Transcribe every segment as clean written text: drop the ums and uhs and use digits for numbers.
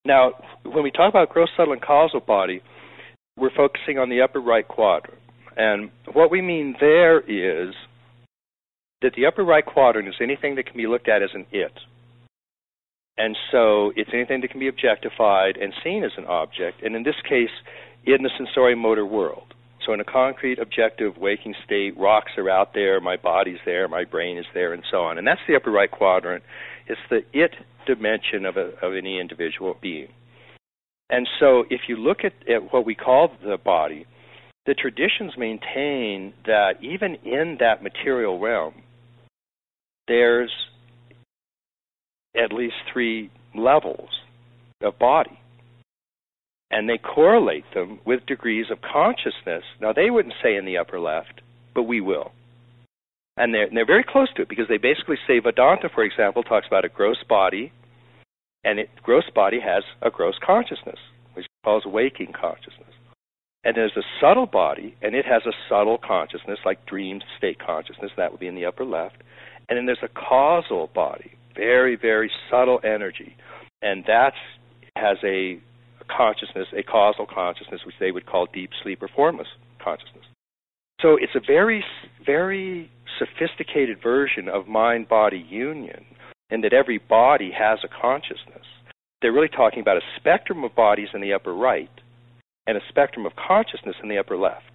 Now, when we talk about gross, subtle, and causal body, we're focusing on the upper right quadrant. And what we mean there is that the upper right quadrant is anything that can be looked at as an it. And so it's anything that can be objectified and seen as an object, and in this case, in the sensori-motor world. So in a concrete, objective, waking state, rocks are out there, my body's there, my brain is there, and so on. And that's the upper right quadrant. It's the it dimension of any individual being. And so if you look at what we call the body, the traditions maintain that even in that material realm, there's at least 3 levels of body. And they correlate them with degrees of consciousness. Now, they wouldn't say in the upper left, but we will. And they're very close to it, because they basically say, Vedanta, for example, talks about a gross body, and gross body has a gross consciousness, which it calls waking consciousness. And there's a subtle body, and it has a subtle consciousness, like dream state consciousness. That would be in the upper left. And then there's a causal body, very, very subtle energy. And that has a consciousness, a causal consciousness, which they would call deep sleep or formless consciousness. So it's a very, very sophisticated version of mind-body union, in that every body has a consciousness. They're really talking about a spectrum of bodies in the upper right and a spectrum of consciousness in the upper left.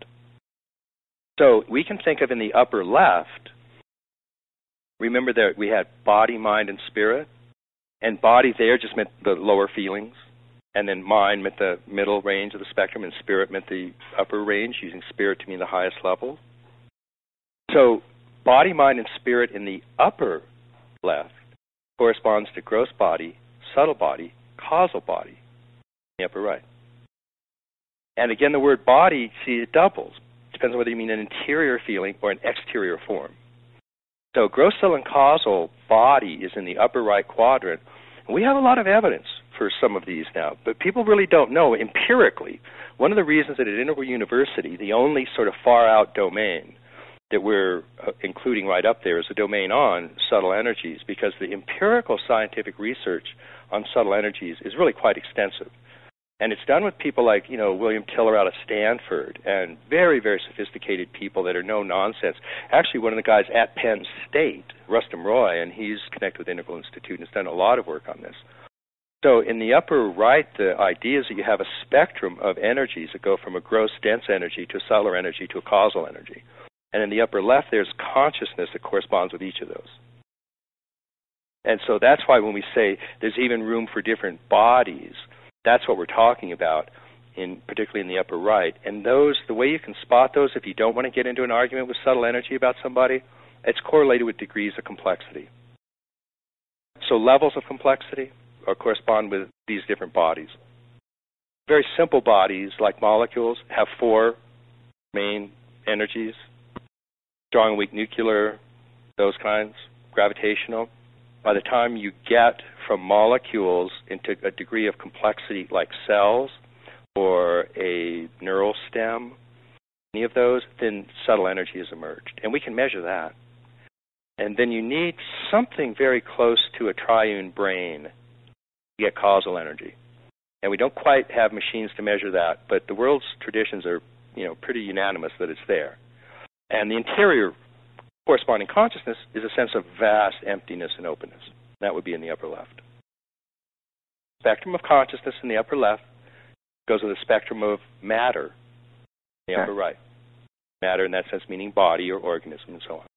So we can think of in the upper left, remember that we had body, mind, and spirit, and body there just meant the lower feelings, and then mind meant the middle range of the spectrum, and spirit meant the upper range, using spirit to mean the highest level. So body, mind, and spirit in the upper left corresponds to gross body, subtle body, causal body in the upper right. And again, the word body, see, it doubles. Depends on whether you mean an interior feeling or an exterior form. So gross, subtle, and causal body is in the upper right quadrant. We have a lot of evidence for some of these now, but people really don't know empirically. One of the reasons that at Integral University, the only sort of far-out domain that we're including right up there is a domain on subtle energies, because the empirical scientific research on subtle energies is really quite extensive. And it's done with people like, William Tiller out of Stanford, and very, very sophisticated people that are no nonsense. Actually, one of the guys at Penn State, Rustam Roy, and he's connected with Integral Institute and has done a lot of work on this. So in the upper right, the idea is that you have a spectrum of energies that go from a gross, dense energy to a subtler energy to a causal energy. And in the upper left, there's consciousness that corresponds with each of those. And so that's why when we say there's even room for different bodies, that's what we're talking about, particularly in the upper right. And the way you can spot those, if you don't want to get into an argument with subtle energy about somebody, it's correlated with degrees of complexity. So levels of complexity correspond with these different bodies. Very simple bodies, like molecules, have 4 main energies: strong and weak nuclear, those kinds, gravitational. By the time you get from molecules into a degree of complexity like cells or a neural stem, any of those, then subtle energy has emerged. And we can measure that. And then you need something very close to a triune brain to get causal energy. And we don't quite have machines to measure that, but the world's traditions are, pretty unanimous that it's there. And the interior corresponding consciousness is a sense of vast emptiness and openness. That would be in the upper left. Spectrum of consciousness in the upper left goes with the spectrum of matter in the upper right. Matter in that sense meaning body or organism and so on.